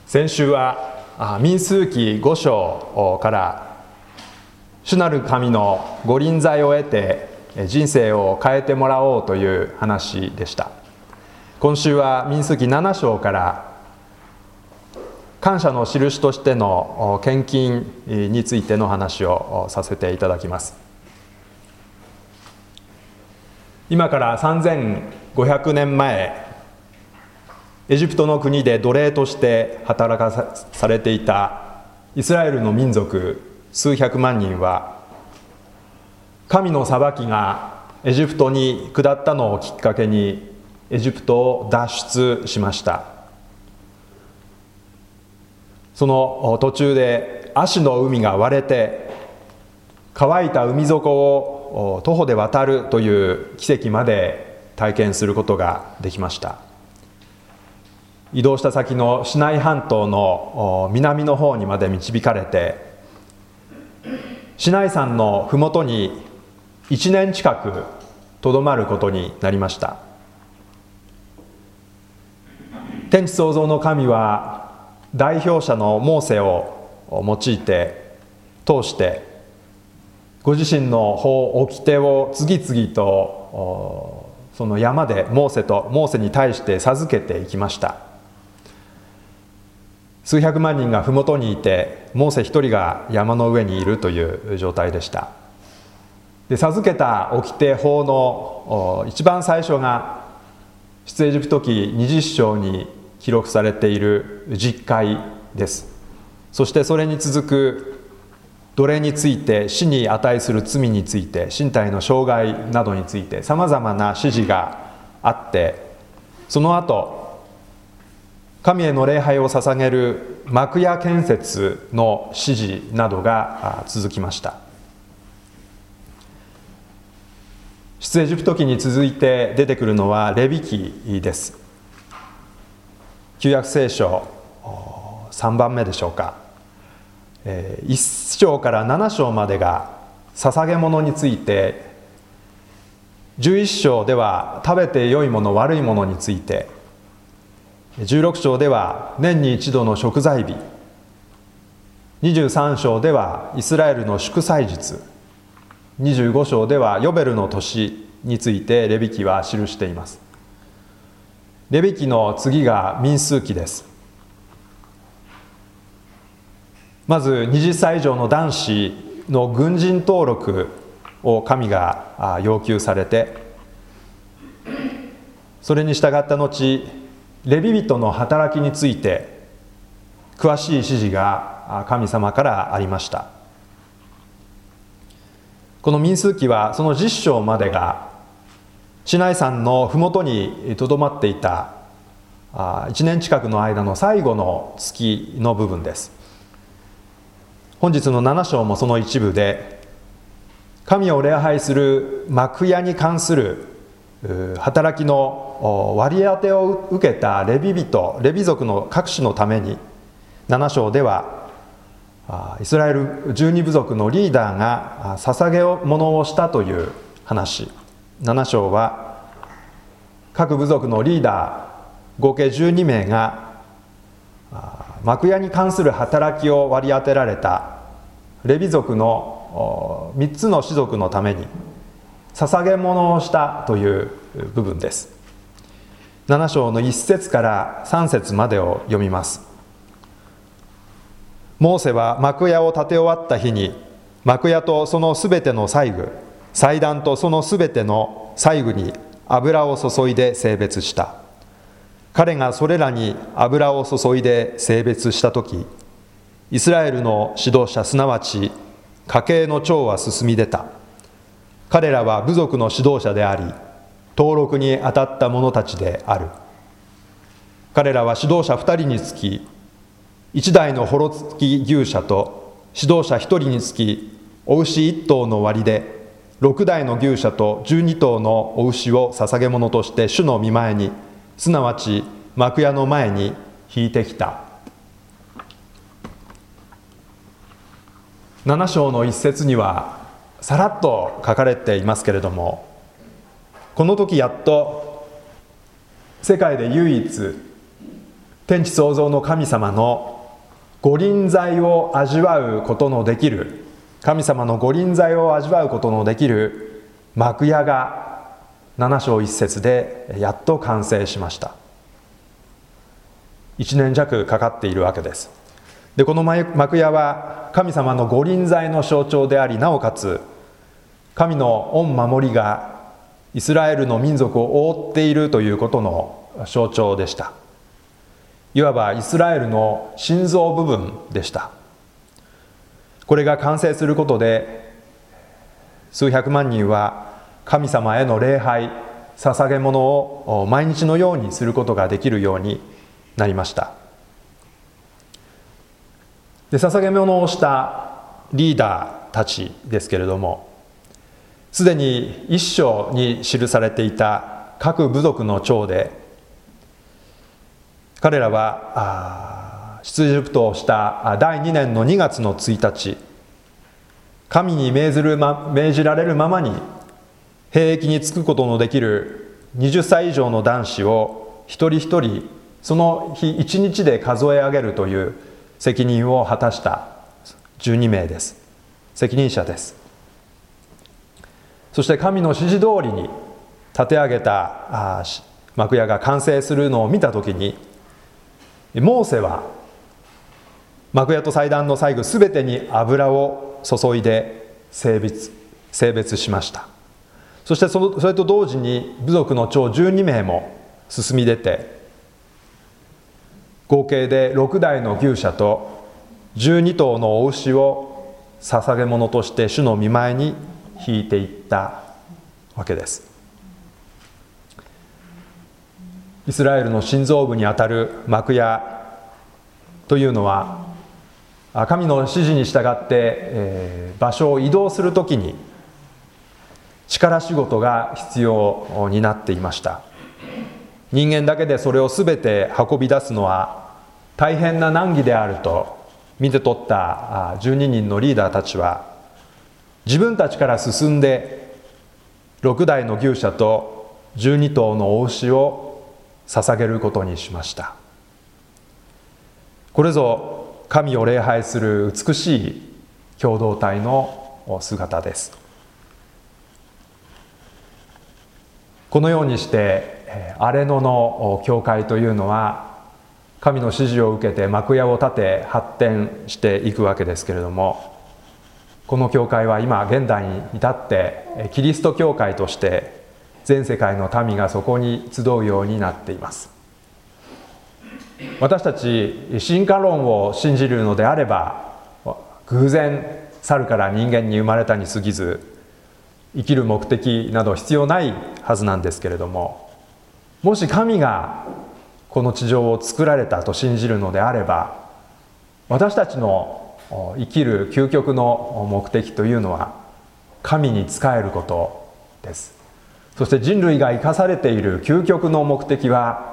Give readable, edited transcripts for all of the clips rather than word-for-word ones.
先週は民数記5章から主なる神の御臨在を得て人生を変えてもらおうという話でした。今週は民数記7章から感謝の印としての献金についての話をさせていただきます。今から3500年前、エジプトの国で奴隷として働かされていたイスラエルの民族数百万人は、神の裁きがエジプトに下ったのをきっかけにエジプトを脱出しました。その途中でアシの海が割れて、乾いた海底を徒歩で渡るという奇跡まで体験することができました。移動した先のシナイ半島の南の方にまで導かれて、シナイ山のふもとに1年近くとどまることになりました。天地創造の神は代表者のモーセを用いて通してご自身の法掟を次々とその山でモーセに対して授けていきました。数百万人が麓にいて、モーセ一人が山の上にいるという状態でした。で、授けた掟法の一番最初が出エジプト記20章に記録されている十戒です。そしてそれに続く奴隷について、死に値する罪について、身体の障害などについてさまざまな指示があって、その後神への礼拝を捧げる幕屋建設の指示などが続きました。出エジプト記に続いて出てくるのはレビ記です。旧約聖書3番目でしょうか。1章から7章までが捧げ物について、11章では食べて良いもの悪いものについて、16章では年に一度の贖罪日、23章ではイスラエルの祝祭日、25章ではヨベルの年についてレビ記は記しています。レビ記の次が民数記です。まず20歳以上の男子の軍人登録を神が要求されて、それに従った後、レビ人の働きについて詳しい指示が神様からありました。この民数記はその10章までがシナイ山のふもとにとどまっていた1年近くの間の最後の月の部分です。本日の7章もその一部で、神を礼拝する幕屋に関する働きの割り当てを受けたレビ族の各種のために、7章ではイスラエル12部族のリーダーが捧げ物をしたという話。7章は各部族のリーダー合計12名が幕屋に関する働きを割り当てられたレビ族の3つの氏族のために捧げ物をしたという部分です。7章の1節から3節までを読みます。モーセは幕屋を建て終わった日に、幕屋とそのすべての細具、祭壇とそのすべての細具に油を注いで聖別した。彼がそれらに油を注いで聖別したとき、イスラエルの指導者、すなわち家系の長は進み出た。彼らは部族の指導者であり、登録に当たった者たちである。彼らは指導者2人につき、1台のほろつき牛舎と指導者1人につき、お牛1頭の割で、6台の牛舎と12頭のお牛を捧げ物として主の御前に、すなわち幕屋の前に引いてきた。7章の一節にはさらっと書かれていますけれども、この時やっと世界で唯一天地創造の神様の御臨在を味わうことのできる、神様の御臨在を味わうことのできる幕屋が7章1節でやっと完成しました。1年弱かかっているわけです。でこの幕屋は神様の御臨在の象徴であり、なおかつ神の御守りがイスラエルの民族を覆っているということの象徴でした。いわばイスラエルの心臓部分でした。これが完成することで、数百万人は神様への礼拝、捧げ物を毎日のようにすることができるようになりました。で捧げ物をしたリーダーたちですけれども、すでに一章に記されていた各部族の長で、彼らは出エジプトをした第2年の2月の1日、神に命じられるままに兵役に就くことのできる20歳以上の男子を一人一人その日一日で数え上げるという責任を果たした12名です。責任者です。そして神の指示通りに立て上げた幕屋が完成するのを見たときに、モーセは幕屋と祭壇の細具すべてに油を注いで聖別しました。そしてそれと同時に部族の長12名も進み出て、合計で6台の牛舎と12頭のお牛を捧げ物として主の御前に引いていったわけです。イスラエルの心臓部にあたる幕屋というのは、神の指示に従って、場所を移動するときに力仕事が必要になっていました。人間だけでそれをすべて運び出すのは大変な難儀であると見て取った12人のリーダーたちは、自分たちから進んで6台の牛舎と12頭のお牛を捧げることにしました。これぞ神を礼拝する美しい共同体の姿です。このようにして荒野の教会というのは神の指示を受けて幕屋を建て発展していくわけですけれども、この教会は今現代に至ってキリスト教会として全世界の民がそこに集うようになっています。私たち進化論を信じるのであれば、偶然猿から人間に生まれたに過ぎず、生きる目的など必要ないはずなんですけれども、もし神がこの地上を作られたと信じるのであれば、私たちの生きる究極の目的というのは神に仕えることです。そして人類が生かされている究極の目的は、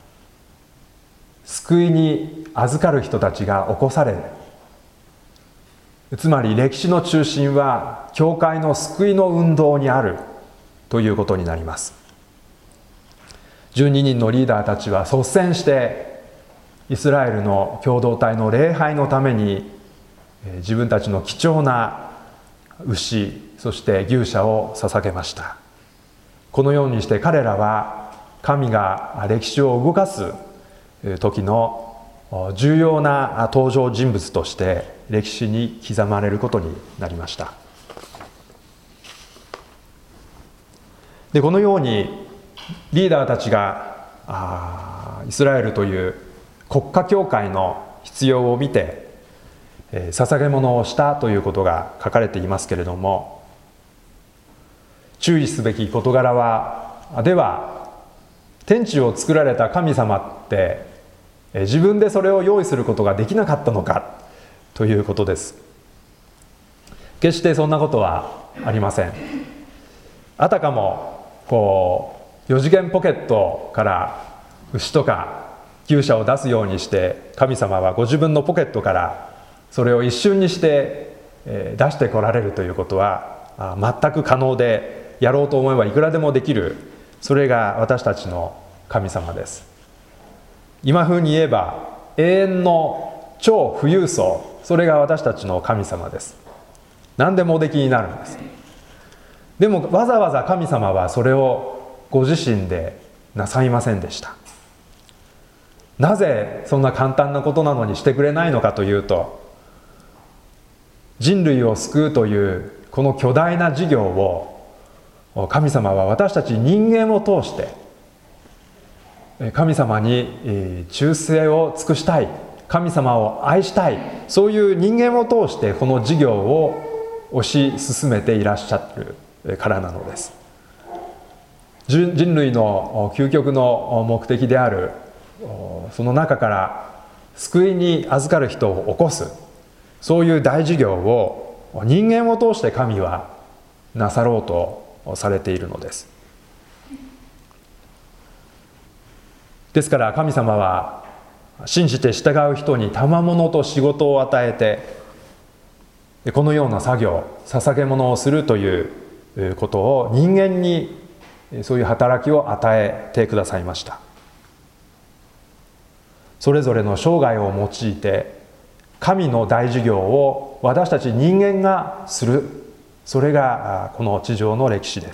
救いに預かる人たちが起こされる。つまり歴史の中心は教会の救いの運動にあるということになります。12人のリーダーたちは率先してイスラエルの共同体の礼拝のために自分たちの貴重な牛、そして牛舎を捧げました。このようにして彼らは神が歴史を動かす時の重要な登場人物として歴史に刻まれることになりました。でこのようにリーダーたちがイスラエルという国家教会の必要を見て捧げ物をしたということが書かれていますけれども、注意すべき事柄は、では天地を作られた神様って自分でそれを用意することができなかったのかということです。決してそんなことはありません。あたかも4次元ポケットから牛とか牛舎を出すようにして神様はご自分のポケットからそれを一瞬にして出してこられるということは全く可能で、やろうと思えばいくらでもできる、それが私たちの神様です。 今風に言えば永遠の超富裕層、それが私たちの神様です。何でもおできになるんです。でもわざわざ神様はそれをご自身でなさいませんでした。なぜそんな簡単なことなのにしてくれないのかというと、人類を救うというこの巨大な事業を神様は私たち人間を通して神様に忠誠を尽くしたい、神様を愛したい、そういう人間を通してこの事業を推し進めていらっしゃるからなのです。人類の究極の目的であるその中から救いに預かる人を起こす、そういう大事業を人間を通して神はなさろうとされているのです。ですから神様は信じて従う人に賜物と仕事を与えて、このような作業、捧げ物をするということを人間にそういう働きを与えてくださいました。それぞれの生涯を用いて神の大事業を私たち人間がする、それがこの地上の歴史です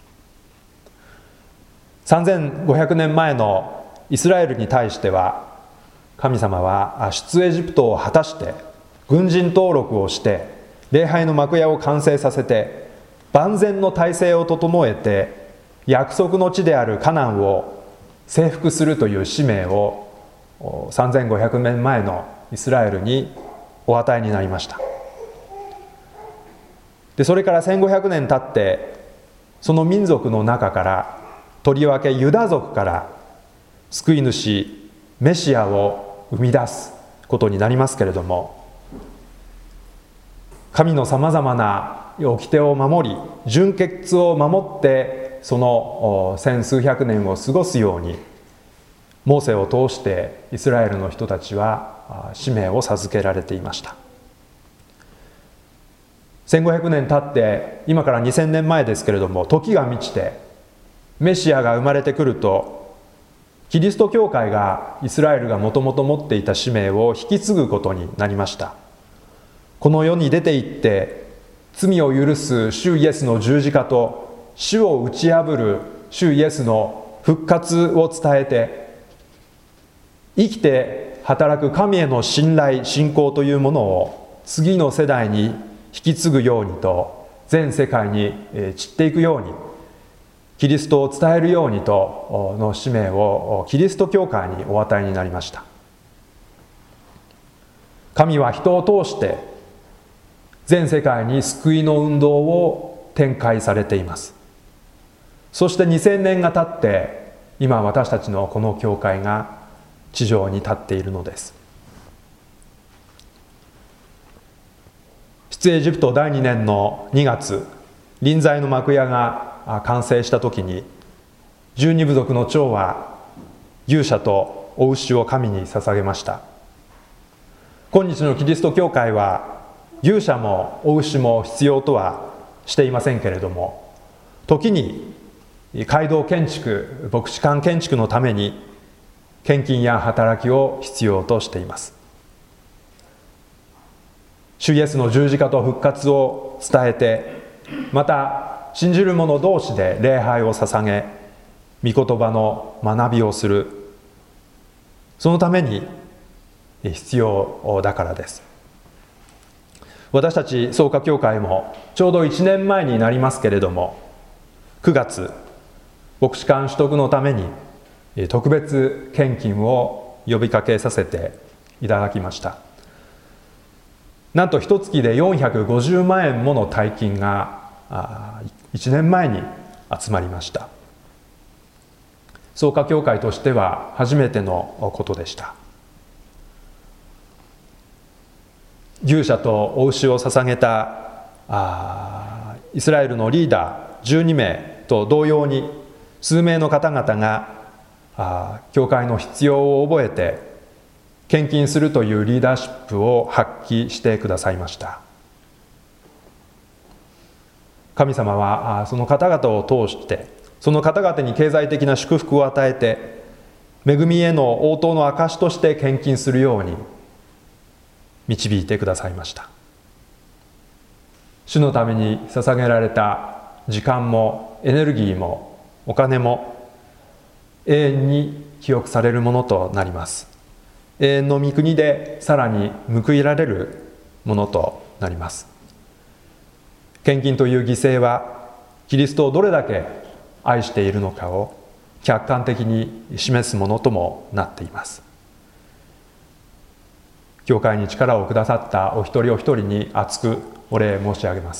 。3500年前のイスラエルに対しては、神様は出エジプトを果たして軍人登録をして礼拝の幕屋を完成させて万全の体制を整えて約束の地であるカナンを征服するという使命を3500年前のイスラエルにお与えになりました。でそれから1500年経って、その民族の中からとりわけユダ族から救い主メシアを生み出すことになりますけれども、神のさまざまな掟を守り、純潔を守ってその千数百年を過ごすように、モーセを通してイスラエルの人たちは使命を授けられていました。1500年経って今から2000年前ですけれども、時が満ちてメシアが生まれてくると、キリスト教会がイスラエルがもともと持っていた使命を引き継ぐことになりました。この世に出て行って罪を許す主イエスの十字架と主を打ち破る主イエスの復活を伝えて、生きて働く神への信頼信仰というものを次の世代に引き継ぐようにと、全世界に散っていくように、キリストを伝えるようにとの使命をキリスト教会にお与えになりました。神は人を通して全世界に救いの運動を展開されています。そして2000年が経って今私たちのこの教会が地上に立っているのです。出エジプト第2年の2月、臨在の幕屋が完成した時に、12部族の長は牛舎とお牛を神に捧げました。今日のキリスト教会は牛舎もお牛も必要とはしていませんけれども、時に街道建築、牧師館建築のために献金や働きを必要としています。主イエスの十字架と復活を伝えて、また信じる者同士で礼拝を捧げ、御言葉の学びをする、そのために必要だからです。私たち創価教会もちょうど1年前になりますけれども、9月牧師館取得のために特別献金を呼びかけさせていただきました。なんと一月で450万円もの大金が1年前に集まりました。創価教会としては初めてのことでした。牛舎とお牛を捧げたイスラエルのリーダー12名と同様に、数名の方々が教会の必要を覚えて献金するというリーダーシップを発揮してくださいました。神様はその方々を通して、その方々に経済的な祝福を与えて、 恵みへの応答の証として献金するように導いてくださいました。主のために捧げられた時間もエネルギーもお金も永遠に記憶されるものとなります。永遠の御国でさらに報いられるものとなります。献金という犠牲はキリストをどれだけ愛しているのかを客観的に示すものともなっています。教会に力をくださったお一人お一人に厚くお礼申し上げます。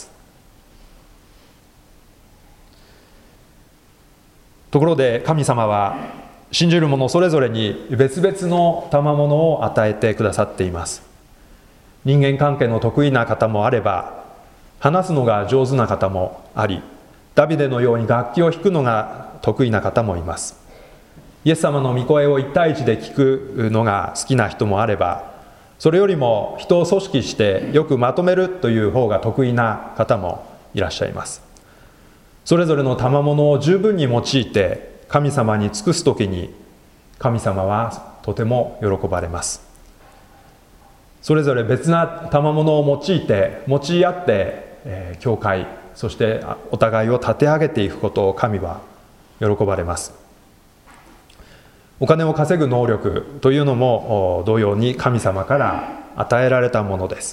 ところで神様は信じる者それぞれに別々の賜物を与えてくださっています。人間関係の得意な方もあれば、話すのが上手な方もあり、ダビデのように楽器を弾くのが得意な方もいます。イエス様の御声を一対一で聞くのが好きな人もあれば、それよりも人を組織してよくまとめるという方が得意な方もいらっしゃいます。それぞれの賜物を十分に用いて神様に尽くすときに、神様はとても喜ばれます。それぞれ別な賜物を用い合って、教会、そしてお互いを立て上げていくことを神は喜ばれます。お金を稼ぐ能力というのも同様に神様から与えられたものです。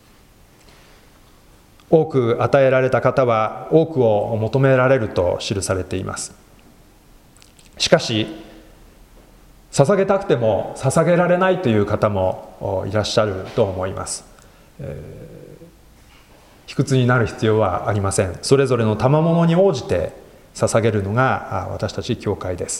多く与えられた方は多くを求められると記されています。しかし捧げたくても捧げられないという方もいらっしゃると思います。卑屈になる必要はありません。それぞれの賜物に応じて捧げるのが私たち教会です。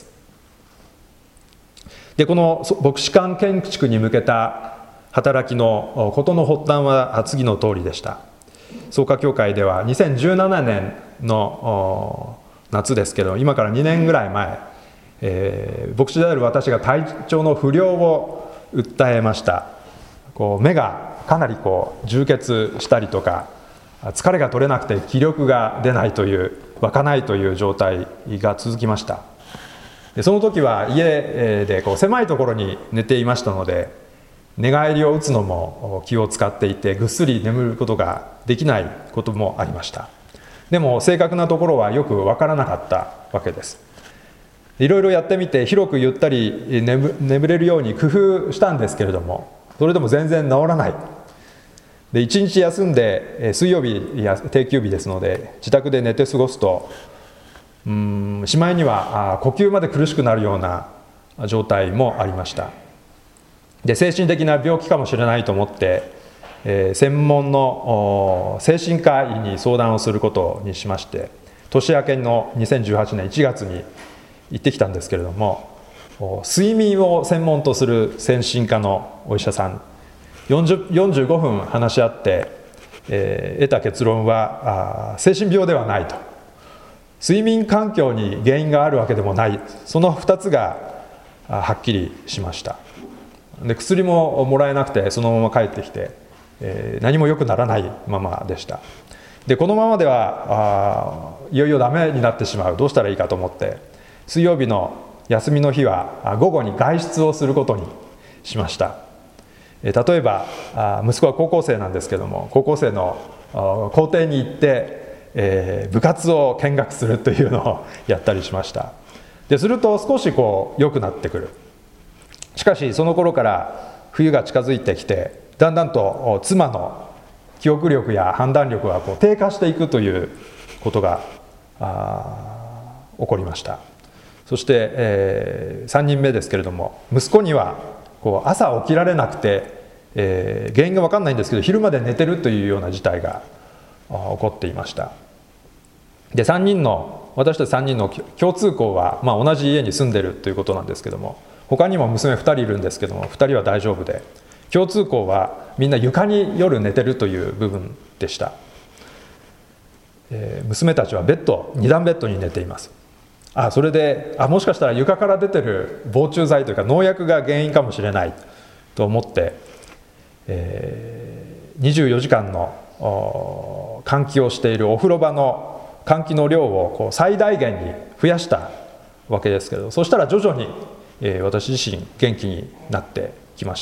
で、この牧師館建築に向けた働きのことの発端は次の通りでした。創価教会では2017年の夏ですけど、今から2年ぐらい前、牧師である私が体調の不良を訴えました。目がかなり充血したりとか、疲れが取れなくて気力が出ないという、湧かないという状態が続きました。でその時は家で狭いところに寝ていましたので、寝返りを打つのも気を使っていて、ぐっすり眠ることができないこともありました。でも正確なところはよく分からなかったわけです。いろいろやってみて広くゆったり眠れるように工夫したんですけれども、それでも全然治らない。で1日休んで、水曜日や定休日ですので自宅で寝て過ごすと、しまいには呼吸まで苦しくなるような状態もありました。で精神的な病気かもしれないと思って、専門の精神科医に相談をすることにしまして、年明けの2018年1月に行ってきたんですけれども、睡眠を専門とする精神科のお医者さん45分話し合って、得た結論は精神病ではないと、睡眠環境に原因があるわけでもない、その2つがはっきりしました。で薬ももらえなくてそのまま帰ってきて、何も良くならないままでした。でこのままではいよいよダメになってしまう、どうしたらいいかと思って、水曜日の休みの日は午後に外出をすることにしました。例えば息子は高校生なんですけども、高校生の校庭に行って、部活を見学するというのをやったりしました。ですると少し良くなってくる。しかしその頃から冬が近づいてきて、だんだんと妻の記憶力や判断力が低下していくということが起こりました。そして、3人目ですけれども、息子には朝起きられなくて、原因が分かんないんですけど昼まで寝てるというような事態が起こっていました。で私たち3人の共通項は、同じ家に住んでるということなんですけども、他にも娘2人いるんですけども、2人は大丈夫で、共通項はみんな床に夜寝てるという部分でした。娘たちは2段ベッドに寝ています。それでもしかしたら床から出てる防虫剤というか農薬が原因かもしれないと思って、24時間の換気をしているお風呂場の換気の量を最大限に増やしたわけですけど、そしたら徐々に私自身元気になってきました。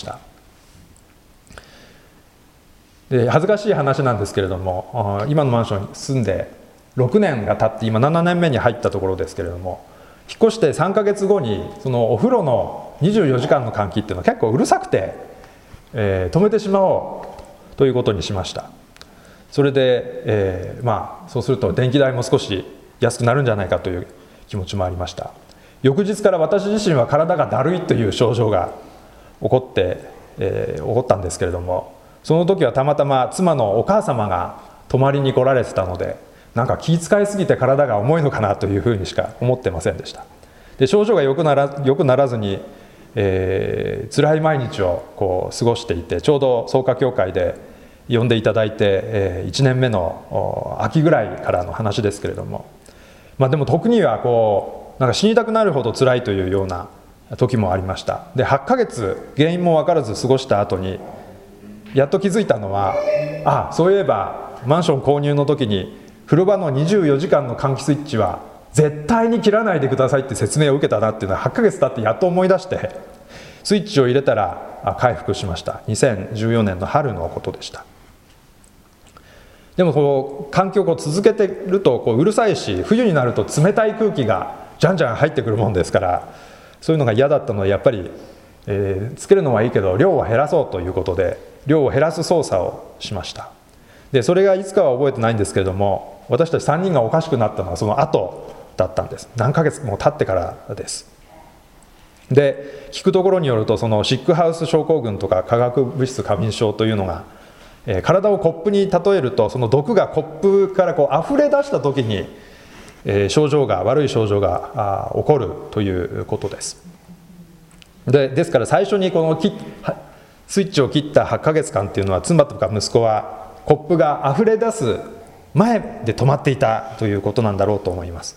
で恥ずかしい話なんですけれども、今のマンションに住んで6年が経って今7年目に入ったところですけれども、引っ越して3ヶ月後にそのお風呂の24時間の換気っていうのは結構うるさくて、止めてしまおうということにしました。それで、そうすると電気代も少し安くなるんじゃないかという気持ちもありました。翌日から私自身は体がだるいという症状が起こったんですけれども、その時はたまたま妻のお母様が泊まりに来られてたので、なんか気遣いすぎて体が重いのかなというふうにしか思ってませんでした。で症状が良くならずに、辛い毎日を過ごしていて、ちょうど創価教会で呼んでいただいて、1年目の秋ぐらいからの話ですけれども、でも時にはなんか死にたくなるほど辛いというような時もありました。で8ヶ月原因も分からず過ごした後にやっと気づいたのは、そういえばマンション購入の時に風呂場の24時間の換気スイッチは絶対に切らないでくださいって説明を受けたなっていうのは8ヶ月経ってやっと思い出して、スイッチを入れたら回復しました。2014年の春のことでした。でも換気を続けてるとうるさいし、冬になると冷たい空気がじゃんじゃん入ってくるもんですから、そういうのが嫌だったので、やっぱり、つけるのはいいけど量を減らそうということで量を減らす操作をしました。でそれがいつかは覚えてないんですけれども、私たち3人がおかしくなったのはその後だったんです。何ヶ月も経ってからです。で聞くところによると、そのシックハウス症候群とか化学物質過敏症というのが、体をコップに例えると、その毒がコップから溢れ出した時に、悪い症状が起こるということです。ですから最初にスイッチを切った8ヶ月間っていうのは、妻とか息子はコップが溢れ出す前で止まっていたということなんだろうと思います。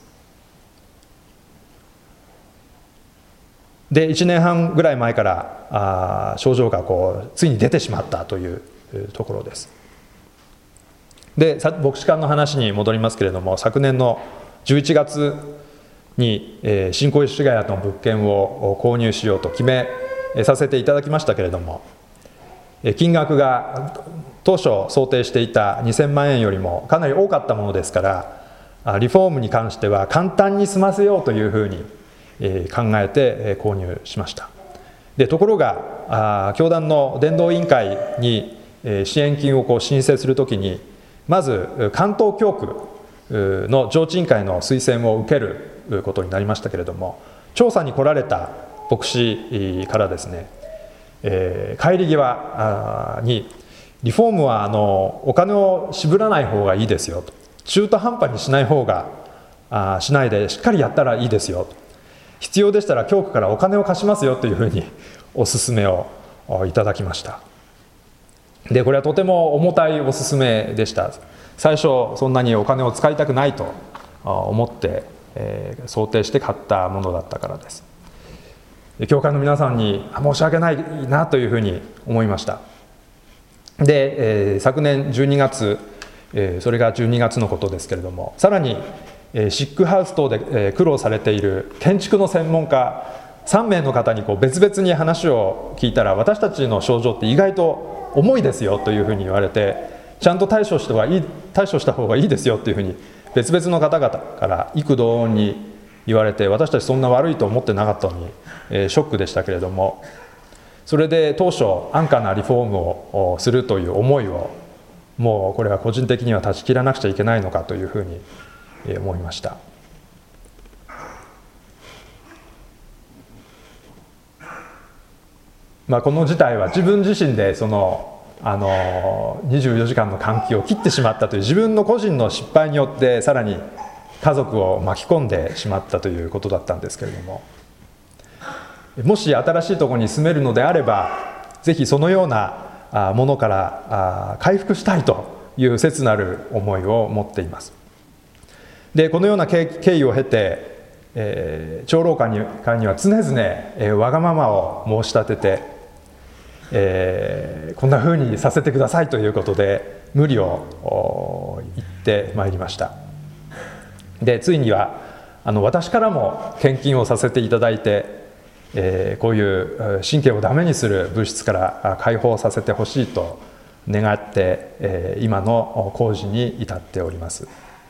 で1年半ぐらい前から症状がついに出てしまったというところです。で牧師館の話に戻りますけれども、昨年の11月に新小石ヶ谷の物件を購入しようと決めさせていただきましたけれども、金額が当初想定していた2000万円よりもかなり多かったものですから、リフォームに関しては簡単に済ませようというふうに考えて購入しました。でところが教団の伝道委員会に支援金を申請するときに、まず関東教区の上智委員会の推薦を受けることになりましたけれども、調査に来られた牧師からですね、帰り際にリフォームはお金を渋らない方がいいですよと、中途半端にしないでしっかりやったらいいですよと、必要でしたら教区からお金を貸しますよというふうにお勧めをいただきました。でこれはとても重たいお勧めでした。最初そんなにお金を使いたくないと思って、想定して買ったものだったからです。教会の皆さんに申し訳ないなというふうに思いました。で、昨年12月、それが12月のことですけれども、さらにシックハウス等で苦労されている建築の専門家3名の方に別々に話を聞いたら、私たちの症状って意外と重いですよというふうに言われて、ちゃんと対処した方がいいですよというふうに別々の方々から異口同音に言われて、私たちそんな悪いと思ってなかったのに、ショックでしたけれども、それで当初安価なリフォームをするという思いを、もうこれは個人的には断ち切らなくちゃいけないのかというふうに思いました。この事態は自分自身で24時間の換気を切ってしまったという自分の個人の失敗によって、さらに家族を巻き込んでしまったということだったんですけれども、もし新しいところに住めるのであれば、ぜひそのようなものから回復したいという切なる思いを持っています。でこのような経緯を経て、長老会には常々わがままを申し立てて、こんなふうにさせてくださいということで無理を言ってまいりました。でついには私からも献金をさせていただいて、 こういう神経をダメにする物質から解放させてほしいと願って、今の工事に至っております。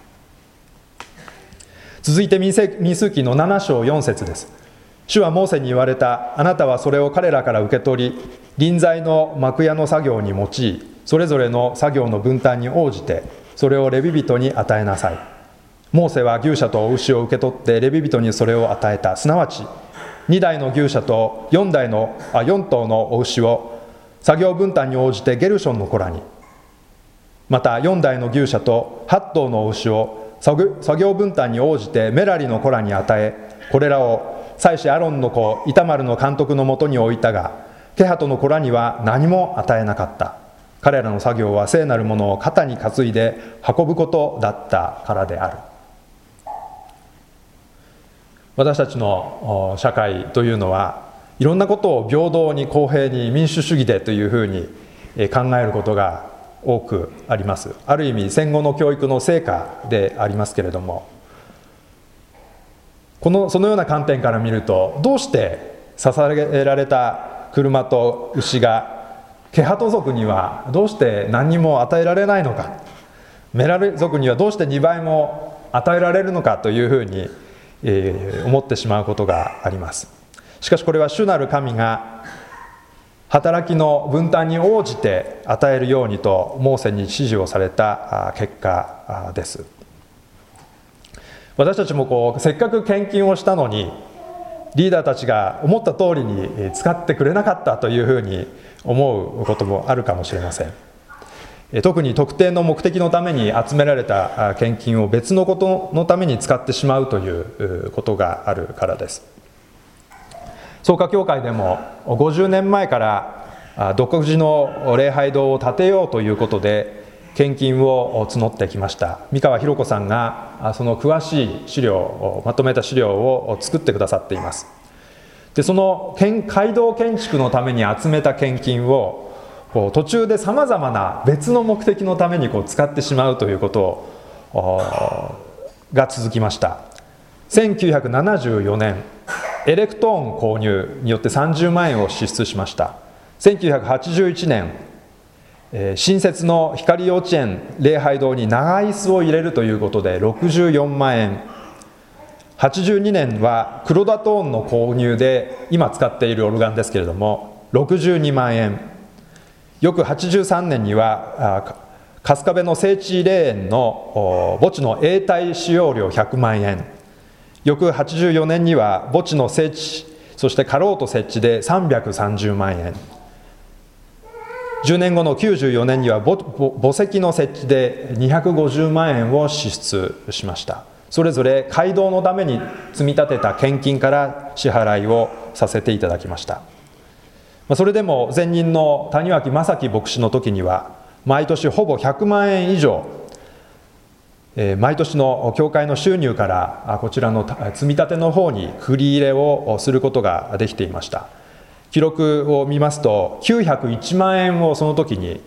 続いて民数記の7章4節です。主はモーセに言われた。あなたはそれを彼らから受け取り、臨在の幕屋の作業に用い、それぞれの作業の分担に応じてそれをレビ人に与えなさい。モーセは牛舎と牛を受け取ってレビ人にそれを与えた。すなわち2台の牛舎と4頭のお牛を作業分担に応じてゲルションの子らに、また4台の牛舎と8頭のお牛を作業分担に応じてメラリの子らに与え、これらを祭司アロンの子イタマルの監督のもとに置いたが、ケハトの子らには何も与えなかった。彼らの作業は聖なるものを肩に担いで運ぶことだったからである。私たちの社会というのはいろんなことを平等に公平に民主主義でというふうに考えることが多くあります。ある意味戦後の教育の成果でありますけれども、そのような観点から見ると、どうして捧げられた車と牛がケハト族にはどうして何にも与えられないのか、メラリ族にはどうして2倍も与えられるのかというふうに思ってしまうことがあります。しかしこれは主なる神が働きの分担に応じて与えるようにとモーセに指示をされた結果です。私たちもせっかく献金をしたのにリーダーたちが思った通りに使ってくれなかったというふうに思うこともあるかもしれません。特に特定の目的のために集められた献金を別のことのために使ってしまうということがあるからです。創価教会でも50年前から独自の礼拝堂を建てようということで献金を募ってきました。三川博子さんがその詳しい資料をまとめた資料を作ってくださっています。でその街道建築のために集めた献金を途中でさまざまな別の目的のために使ってしまうということが続きました。1974年エレクトーン購入によって30万円を支出しました。1981年新設の光幼稚園礼拝堂に長椅子を入れるということで64万円、82年はクロダトーンの購入で今使っているオルガンですけれども62万円、翌83年には春日部の聖地霊園の墓地の永代使用料100万円、翌84年には墓地の設置、そして家老と設置で330万円、10年後の94年には墓石の設置で250万円を支出しました。それぞれ街道のために積み立てた献金から支払いをさせていただきました。それでも前任の谷脇正樹牧師の時には毎年ほぼ100万円以上毎年の教会の収入からこちらの積み立ての方に繰り入れをすることができていました。記録を見ますと901万円をその時に、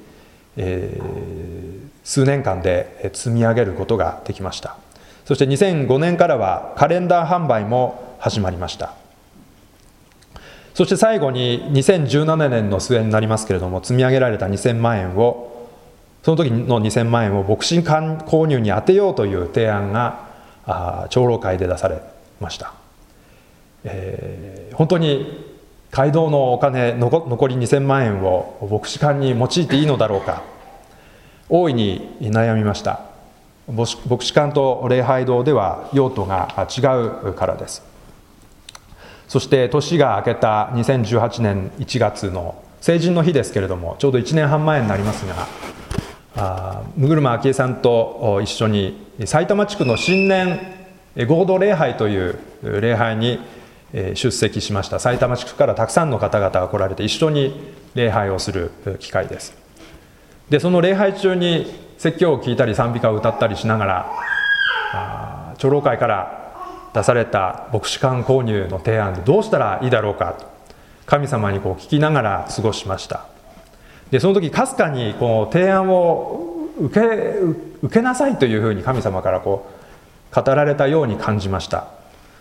数年間で積み上げることができました。そして2005年からはカレンダー販売も始まりました。そして最後に2017年の末になりますけれども、積み上げられた2000万円をその時の2000万円を牧師館購入に充てようという提案が長老会で出されました。本当に街道のお金残り2000万円を牧師館に用いていいのだろうか、大いに悩みました。牧師館と礼拝堂では用途が違うからです。そして年が明けた2018年1月の成人の日ですけれども、ちょうど1年半前になりますが、六車昭恵さんと一緒に埼玉地区の新年合同礼拝という礼拝に出席しました。埼玉地区からたくさんの方々が来られて一緒に礼拝をする機会です。でその礼拝中に説教を聞いたり賛美歌を歌ったりしながら長老会から出された牧師館購入の提案でどうしたらいいだろうかと神様に聞きながら過ごしました。でその時かすかに提案を受けなさいというふうに神様から語られたように感じました。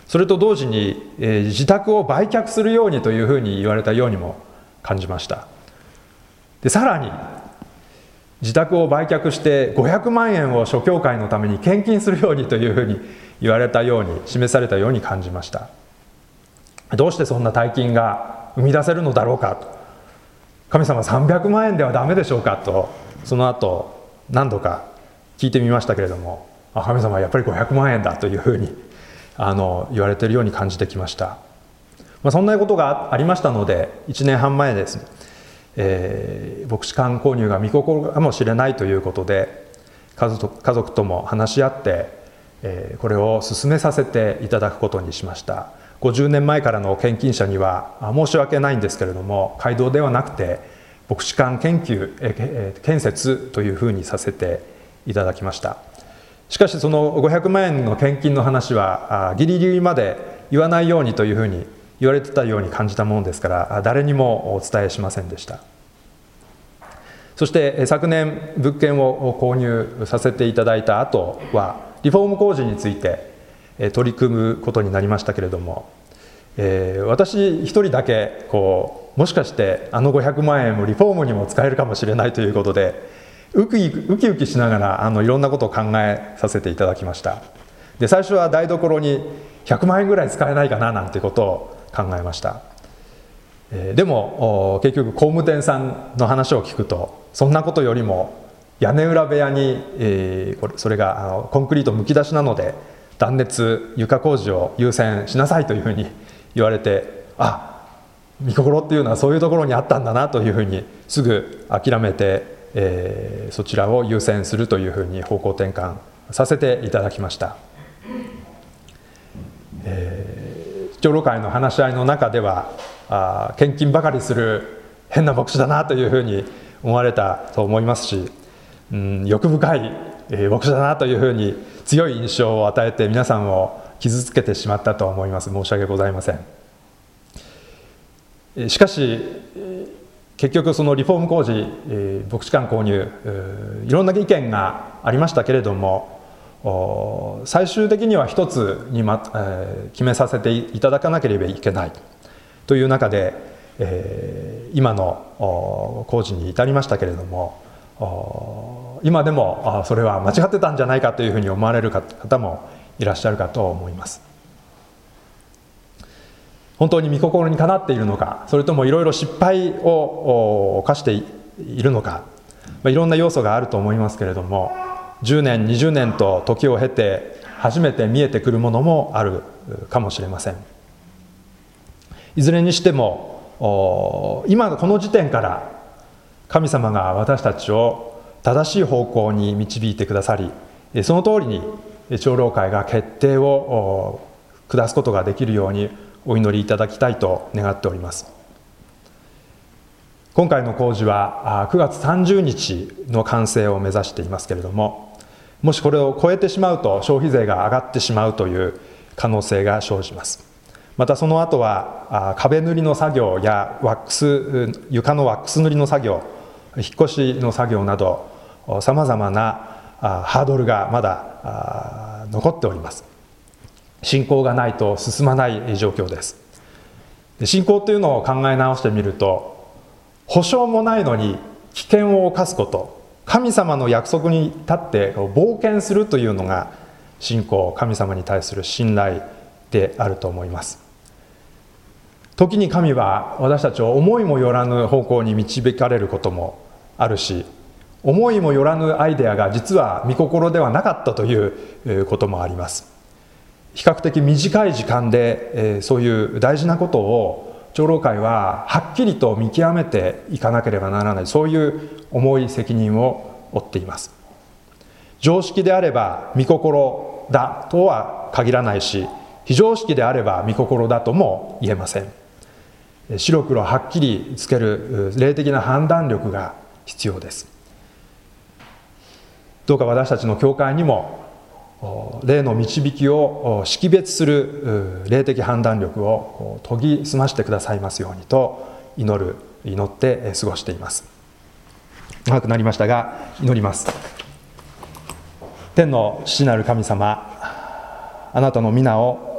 それと同時に、自宅を売却するようにというふうに言われたようにも感じました。でさらに自宅を売却して500万円を諸教会のために献金するようにというふうに言われたように、示されたように感じました。どうしてそんな大金が生み出せるのだろうかと、神様300万円ではダメでしょうかと、その後何度か聞いてみましたけれども、神様はやっぱり500万円だというふうに言われているように感じてきました。そんなことがありましたので、1年半前ですね、牧師館購入が御心かもしれないということで、家族とも話し合って、これを進めさせていただくことにしました。50年前からの献金者には申し訳ないんですけれども、街道ではなくて牧師館建設というふうにさせていただきました。しかしその500万円の献金の話はギリギリまで言わないようにというふうに言われてたように感じたものですから、誰にもお伝えしませんでした。そして昨年物件を購入させていただいた後はリフォーム工事について取り組むことになりましたけれども、私一人だけもしかして500万円もリフォームにも使えるかもしれないということでウキウキしながらいろんなことを考えさせていただきました。で最初は台所に100万円ぐらい使えないかななんてことを考えました。でも結局工務店さんの話を聞くと、そんなことよりも屋根裏部屋に、それがコンクリートむき出しなので断熱床工事を優先しなさいというふうに言われて、御心っていうのはそういうところにあったんだなというふうにすぐ諦めて、そちらを優先するというふうに方向転換させていただきました。長老会の話し合いの中では献金ばかりする変な牧師だなというふうに思われたと思いますし、欲深い牧師だなというふうに強い印象を与えて皆さんを傷つけてしまったと思います。申し訳ございません。しかし結局そのリフォーム工事、牧師館購入、いろんな意見がありましたけれども、最終的には一つに決めさせていただかなければいけないという中で、今の工事に至りましたけれども、今でもそれは間違ってたんじゃないかというふうに思われる方もいらっしゃるかと思います。本当に御心にかなっているのか、それともいろいろ失敗を犯しているのか、いろんな要素があると思いますけれども、10年20年と時を経て初めて見えてくるものもあるかもしれません。いずれにしても今この時点から神様が私たちを正しい方向に導いてくださり、その通りに長老会が決定を下すことができるようにお祈りいただきたいと願っております。今回の工事は9月30日の完成を目指していますけれども、もしこれを超えてしまうと消費税が上がってしまうという可能性が生じます。またその後は壁塗りの作業や床のワックス塗りの作業、引っ越しの作業などさまざまなハードルがまだ残っております。信仰がないと進まない状況です。信仰というのを考え直してみると、保証もないのに危険を冒すこと、神様の約束に立って冒険するというのが信仰、神様に対する信頼であると思います。時に神は私たちを思いもよらぬ方向に導かれることもあるし、思いもよらぬアイデアが実は御心ではなかったということもあります。比較的短い時間でそういう大事なことを長老会ははっきりと見極めていかなければならない、そういう重い責任を負っています。常識であれば御心だとは限らないし、非常識であれば御心だとも言えません。白黒はっきりつける霊的な判断力が必要です。どうか私たちの教会にも霊の導きを識別する霊的判断力を研ぎ澄ましてくださいますようにと祈って過ごしています。長くなりましたが祈ります。天の父なる神様、あなたの御名を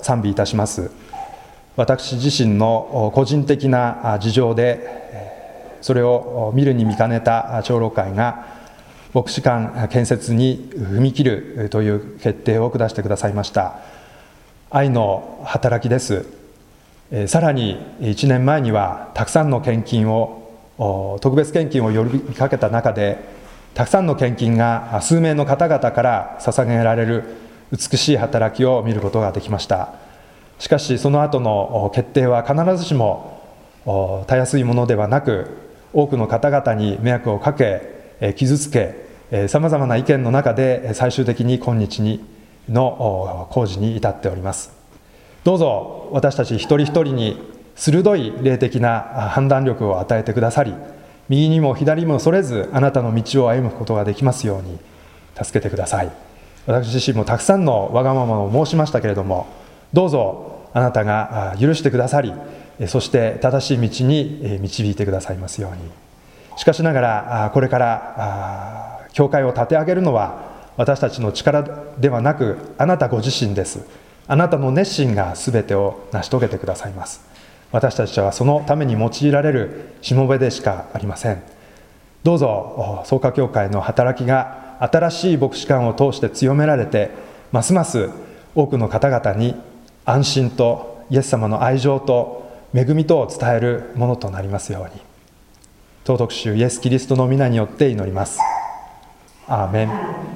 賛美いたします。私自身の個人的な事情でそれを見るに見かねた長老会が牧師館建設に踏み切るという決定を下してくださいました。愛の働きです。さらに1年前にはたくさんの献金を、特別献金を呼びかけた中で、たくさんの献金が数名の方々から捧げられる美しい働きを見ることができました。しかしその後の決定は必ずしもたやすいものではなく、多くの方々に迷惑をかけ、傷つけ、さまざまな意見の中で最終的に今日の工事に至っております。どうぞ私たち一人一人に鋭い霊的な判断力を与えてくださり、右にも左にもそれずあなたの道を歩むことができますように助けてください。私自身もたくさんのわがままを申しましたけれども、どうぞあなたが許してくださり、そして正しい道に導いてくださいますように。しかしながらこれから教会を立て上げるのは私たちの力ではなく、あなたご自身です。あなたの熱心がすべてを成し遂げてくださいます。私たちはそのために用いられるしもべでしかありません。どうぞ創価教会の働きが新しい牧師館を通して強められて、ますます多くの方々に安心とイエス様の愛情と恵みとを伝えるものとなりますように、尊く主イエス・キリストの皆によって祈ります。アーメン。